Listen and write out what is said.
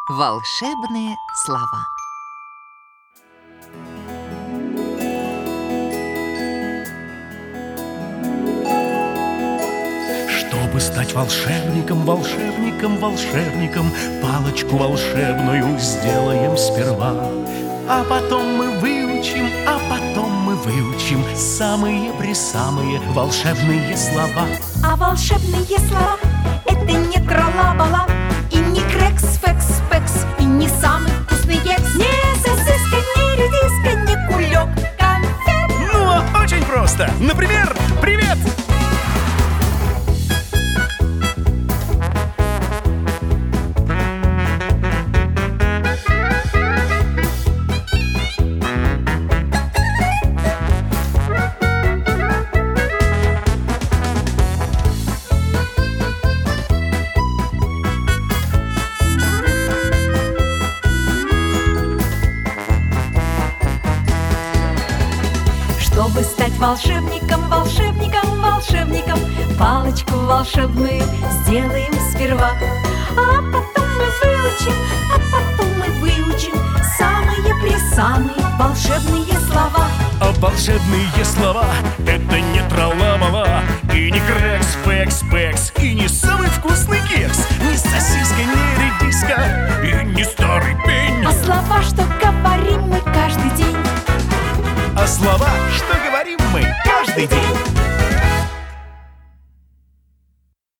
Волшебные слова. Чтобы стать волшебником, волшебником, волшебником, палочку волшебную сделаем сперва. А потом мы выучим самые-пресамые волшебные слова. А волшебные слова — это не тра-ла-ла-ла, и не крекс-фекс-пекс, и не самый вкусный кекс, не сосиска, не редиска, не кулек конфет. Ну, очень просто. Например, привет! Чтобы стать волшебником, волшебником, волшебником, палочку волшебную сделаем сперва. А потом мы выучим самые-пресамые волшебные слова. А волшебные слова — это не тра-ла-ла-ла, и не крекс-фекс-пекс, и не самый вкусный кекс, не сосиска, не редиска, и не старый пень. А слова, что говорим мы каждый день. А слова, что говорим мы каждый день.